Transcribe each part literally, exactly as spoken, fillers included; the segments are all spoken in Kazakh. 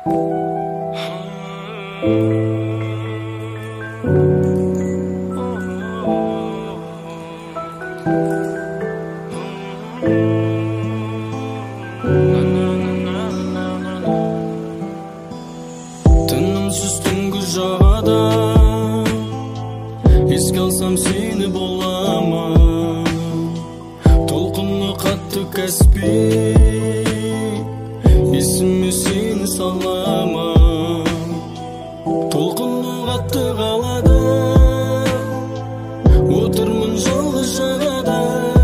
Тынымсыз түнгі жағада еске алсам сені болама, толқынны қатты Каспий есіме сені салама. Толқынны қатты қалада отырмын жалғыз жағада,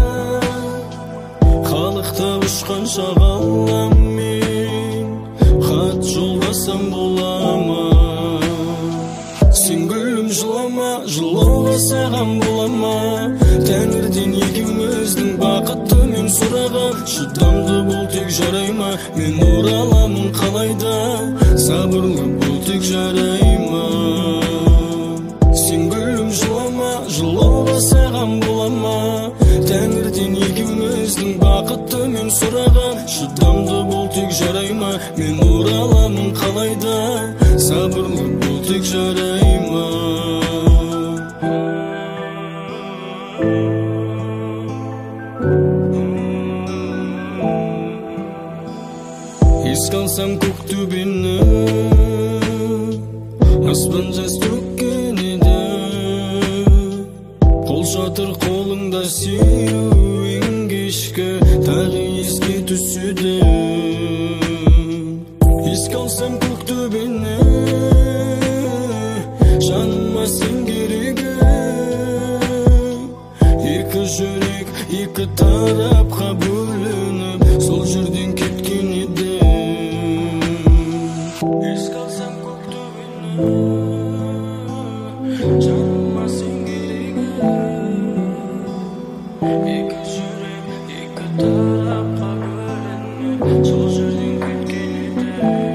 қалықтап ұшқан шағаламмен хат жолдасам болама. Сен гүлім жылама, жылауға саған болама, тәңірден екеуміздің бақытты мен сұраған. Шыдамды бұл тек жарай ма, мен ораламын қалайда, сабырлы бұл тек жарай ма. Сен гүлім жылама, жылауға саған болама, тәңірден екеуміздің бақытты мен сұраған. Шыдамды бұл тек жарай ма, мен ораламын қалайда, сабырлы бұл тек жарай ма. Еске алсам көк төбені, аспан жас төккен еді, қол жатыр қолыңда сүйеуің кешкі тағы еске түседі. Еске алсам көк төбені, жаныма сен керегі, екі жүрек екі тарапқа бөлініп сол жерден кеткен еді. Еске алсам көк төбені, жаныма сен керегі, екі жүрек екі тарапқа бөлініп сол жерден кеткен еді.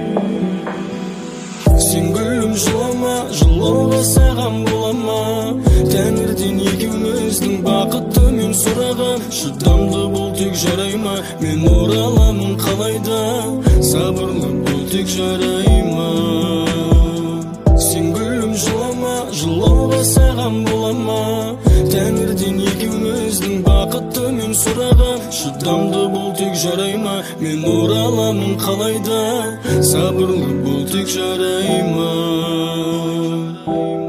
Сен гүлім жылама, жылауға саған болама, тәңірден екеуміздің бақытты мен сұраған. Шыдамды бұл тек жарай ма, мен ораламын қалайда, сабырлы бұл тек жарай ма. Сен гүлім жылама, жылауға саған болама, тәңірден екеуміздің бақытты мен сұраған. Шыдамды бұл тек жарай ма, мен ораламын қалайда, сабырлы бұл тек жарай ма.